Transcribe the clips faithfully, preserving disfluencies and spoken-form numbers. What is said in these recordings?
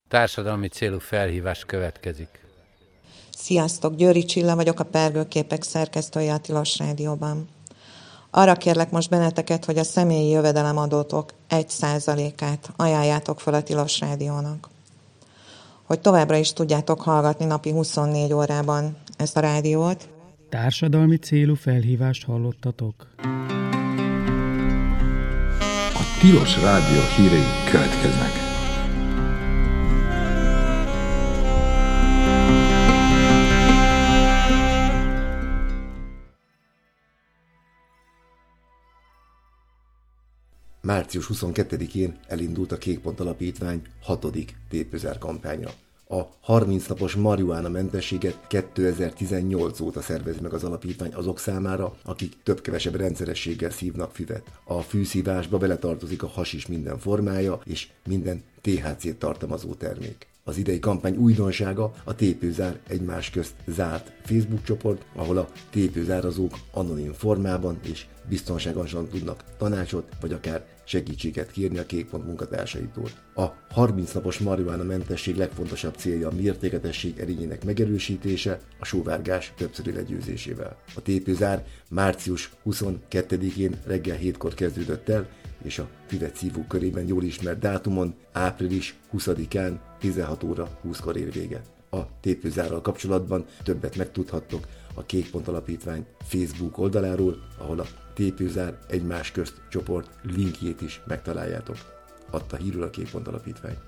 Társadalmi célú felhívás következik. Sziasztok, Győri Csilla vagyok, a Pergőképek szerkesztője a Tilos Rádióban. Arra kérlek most benneteket, hogy a személyi jövedelemadótok egy százalékát ajánljátok fel a Tilos Rádiónak. Hogy továbbra is tudjátok hallgatni napi huszonnégy órában ezt a rádiót. Társadalmi célú felhívást hallottatok. A Tilos Rádió hírei következnek. március huszonkettedikén elindult a Kékpont Alapítvány hatodik tépőzár kampánya. A harminc napos marihuána mentességet kétezer-tizennyolc óta szervezi meg az alapítvány azok számára, akik több-kevesebb rendszerességgel szívnak füvet. A fűszívásba beletartozik a hasis minden formája és minden té há cét tartalmazó termék. Az idei kampány újdonsága a Tépőzár egymás közt zárt Facebook csoport, ahol a tépőzárazók anonim formában és biztonságosan tudnak tanácsot vagy akár segítséget kérni a Kékpont munkatársaitól. A harminc napos marihuána mentesség legfontosabb célja a mértékletesség erényének megerősítése, a sóvárgás többszöri legyőzésével. A tépőzár március huszonkettedikén reggel hétkor kezdődött el, és a füvet szívók körében jól ismert dátumon, április huszadikán tizenhat óra húszkor ér véget. A tépőzárral kapcsolatban többet megtudhattok a Kékpont Alapítvány Facebook oldaláról, ahol a Tépőzár egymás közt csoport linkjét is megtaláljátok. Adta hírül a Kékpont Alapítvány.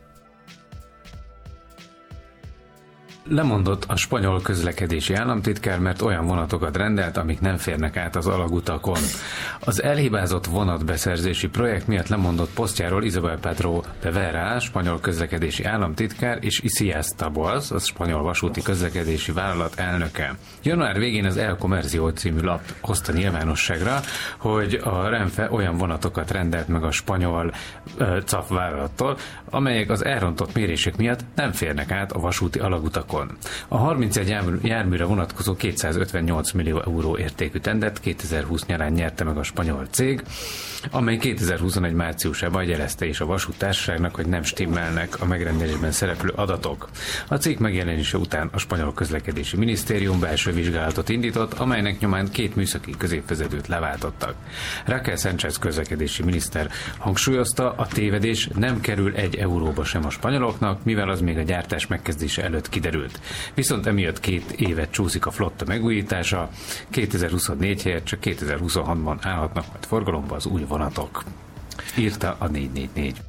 Lemondott a spanyol közlekedési államtitkár, mert olyan vonatokat rendelt, amik nem férnek át az alagutakon. Az elhibázott vonatbeszerzési projekt miatt lemondott posztjáról Isabel Pedro de Vera, spanyol közlekedési államtitkár, és Isias Taboas, a spanyol vasúti közlekedési vállalat elnöke. Január végén az El Comercio című lap hozta nyilvánosságra, hogy a Renfe olyan vonatokat rendelt meg a spanyol uh, caf vállalattól, amelyek az elrontott mérések miatt nem férnek át a vasúti alagutakon. A harmincegy járműre vonatkozó kétszázötvennyolc millió euró értékű tendert kétezer-húsz nyarán nyerte meg a spanyol cég, amely kétezer-huszonegy márciusában jelezte is a vasúttársaságnak, hogy nem stimmelnek a megrendelésben szereplő adatok. A cég megjelenése után a spanyol közlekedési minisztérium belső vizsgálatot indított, amelynek nyomán két műszaki középvezetőt leváltottak. Raquel Sánchez közlekedési miniszter hangsúlyozta, a tévedés nem kerül egy euróba sem a spanyoloknak, mivel az még a gyártás megkezdése előtt kiderült. Viszont emiatt két évet csúszik a flotta megújítása, kétezer-huszonnégy helyett csak kétezer-huszonhatban állhatnak majd forgalomba az új vonatok. Írta a négy négy négy.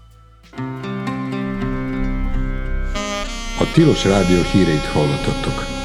A Tilos Rádió híreit hallottatok.